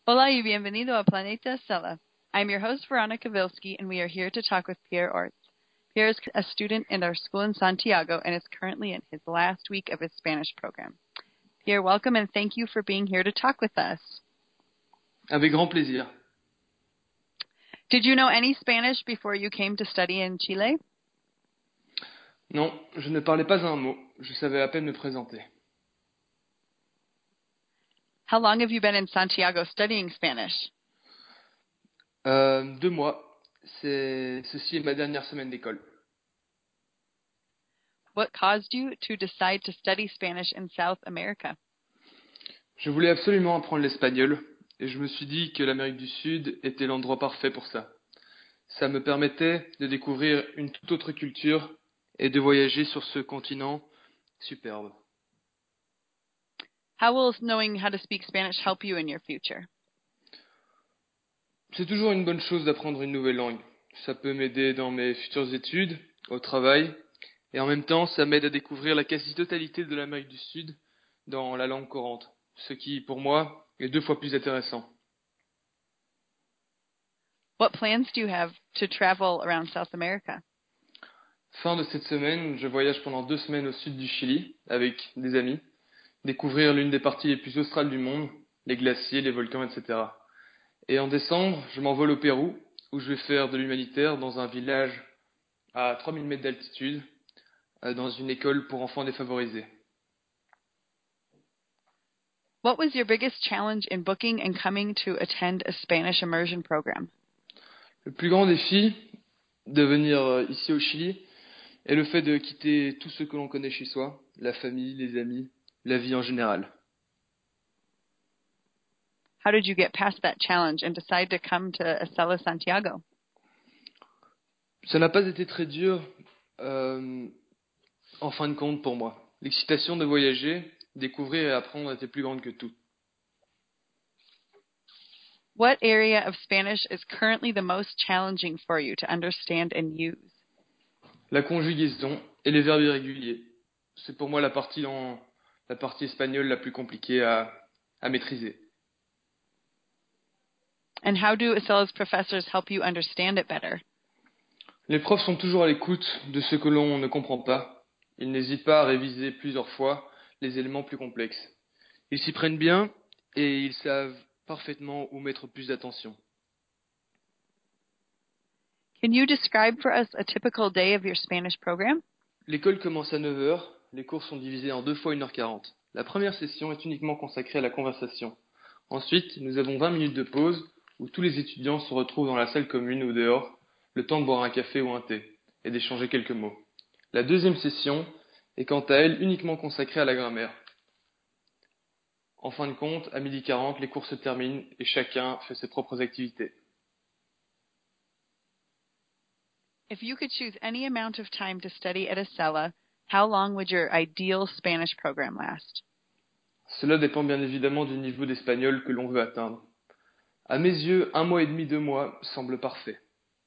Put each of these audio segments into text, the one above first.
Hola y bienvenido a Planeta Stella. I'm your host, Veronica Vilsky, and we are here to talk with Pierre Orts. Pierre is a student in our school in Santiago and is currently in his last week of his Spanish program. Pierre, welcome and thank you for being here to talk with us. Avec grand plaisir. Did you know any Spanish before you came to study in Chile? Non, je ne parlais pas un mot. Je savais à peine me présenter. How long have you been in Santiago studying Spanish? 2 mois. Ceci est ma dernière semaine d'école. What caused you to decide to study Spanish in South America? Je voulais absolument apprendre l'espagnol et je me suis dit que l'Amérique du Sud était l'endroit parfait pour ça. Ça me permettait de découvrir une toute autre culture et de voyager sur ce continent superbe. How will knowing how to speak Spanish help you in your future? C'est toujours une bonne chose d'apprendre une nouvelle langue. Ça peut m'aider dans mes futures études, au travail, et en même temps, ça m'aide à découvrir la quasi-totalité de l'Amérique du Sud dans la langue courante, ce qui, pour moi, est 2 fois plus intéressant. What plans do you have to travel around South America? Fin de cette semaine, je voyage pendant 2 semaines au sud du Chili avec des amis, découvrir l'une des parties les plus australes du monde, les glaciers, les volcans, etc. Et en décembre, je m'envole au Pérou, où je vais faire de l'humanitaire dans un village à 3000 mètres d'altitude, dans une école pour enfants défavorisés. What was your biggest challenge in booking and coming to attend a Spanish immersion program? Le plus grand défi de venir ici au Chili est le fait de quitter tout ce que l'on connaît chez soi, la famille, les amis, la vie en général. How did you get past that challenge and decide to come to Estela Santiago? Ça n'a pas été très dur, en fin de compte, pour moi. L'excitation de voyager, découvrir et apprendre était plus grande que tout. What area of Spanish is currently the most challenging for you to understand and use? La conjugaison et les verbes irréguliers. C'est pour moi la partie espagnole la plus compliquée à maîtriser. And how do Estela's professors help you understand it better? Les profs sont toujours à l'écoute de ce que l'on ne comprend pas. Ils n'hésitent pas à réviser plusieurs fois les éléments plus complexes. Ils s'y prennent bien et ils savent parfaitement où mettre plus d'attention. Can you describe for us a typical day of your Spanish program? L'école commence à 9 heures. Les cours sont divisés en 2 fois 1h40. La première session est uniquement consacrée à la conversation. Ensuite, nous avons 20 minutes de pause où tous les étudiants se retrouvent dans la salle commune ou dehors, le temps de boire un café ou un thé et d'échanger quelques mots. La deuxième session est quant à elle uniquement consacrée à la grammaire. En fin de compte, à 12h40, les cours se terminent et chacun fait ses propres activités. If you could choose any amount of time to study at Estela, how long would your ideal Spanish program last? Cela dépend bien évidemment du niveau d'espagnol que l'on veut atteindre. À mes yeux, 1 mois et demi, 2 mois semble parfait.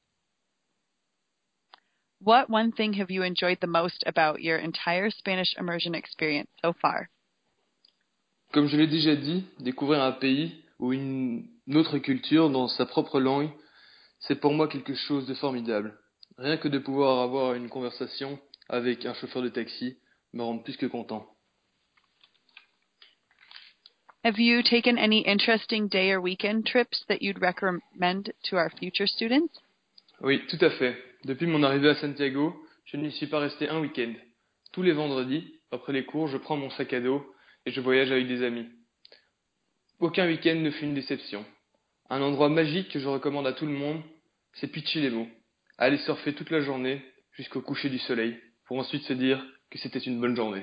What one thing have you enjoyed the most about your entire Spanish immersion experience so far? Comme je l'ai déjà dit, découvrir un pays ou une autre culture dans sa propre langue, c'est pour moi quelque chose de formidable. Rien que de pouvoir avoir une conversation avec un chauffeur de taxi me rend plus que content. Have you taken any interesting day or weekend trips that you'd recommend to our future students? Oui, tout à fait. Depuis mon arrivée à Santiago, je n'y suis pas resté un week-end. Tous les vendredis, après les cours, je prends mon sac à dos et je voyage avec des amis. Aucun week-end ne fut une déception. Un endroit magique que je recommande à tout le monde, c'est Pichilemu. Aller surfer toute la journée jusqu'au coucher du soleil, pour ensuite se dire que c'était une bonne journée.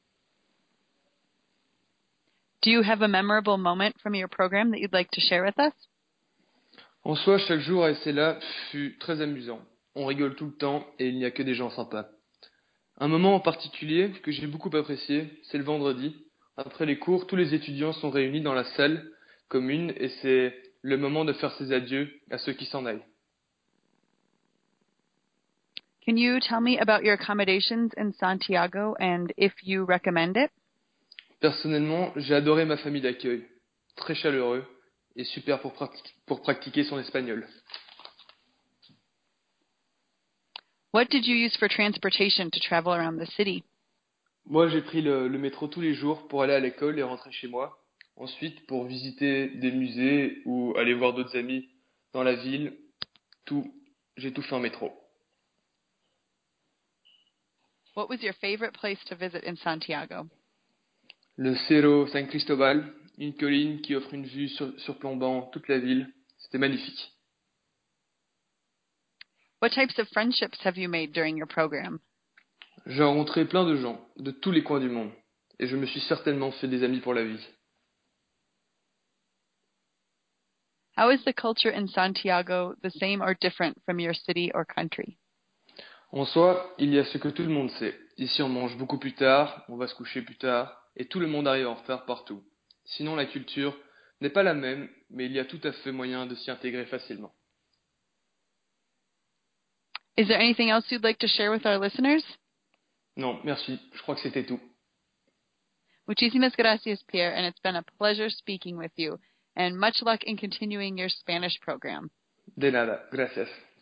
Do you have a memorable moment from your program that you'd like to share with us? En soi, chaque jour à Estella fut très amusant. On rigole tout le temps et il n'y a que des gens sympas. Un moment en particulier que j'ai beaucoup apprécié, c'est le vendredi. Après les cours, tous les étudiants sont réunis dans la salle commune et c'est le moment de faire ses adieux à ceux qui s'en aillent. Can you tell me about your accommodations in Santiago and if you recommend it? Personnellement, j'ai adoré ma famille d'accueil. Très chaleureux. et super pour pratiquer son espagnol. What did you use for transportation to travel around the city? Moi, j'ai pris le métro tous les jours pour aller à l'école et rentrer chez moi. Ensuite, pour visiter des musées ou aller voir d'autres amis dans la ville, j'ai tout fait en métro. What was your favorite place to visit in Santiago? Le Cerro San Cristobal, une colline qui offre une vue surplombant toute la ville. C'était magnifique. What types of friendships have you made during your program? J'ai rencontré plein de gens, de tous les coins du monde, et je me suis certainement fait des amis pour la vie. How is the culture in Santiago the same or different from your city or country? En soi, il y a ce que tout le monde sait. Ici, on mange beaucoup plus tard, on va se coucher plus tard, et tout le monde arrive en retard partout. Sinon, la culture n'est pas la même, mais il y a tout à fait moyen de s'y intégrer facilement. Is there anything else you'd like to share with our listeners? Non, merci, je crois que c'était tout. Muchísimas gracias, Pierre, and it's been a pleasure speaking with you. And much luck in continuing your Spanish program. De nada, gracias.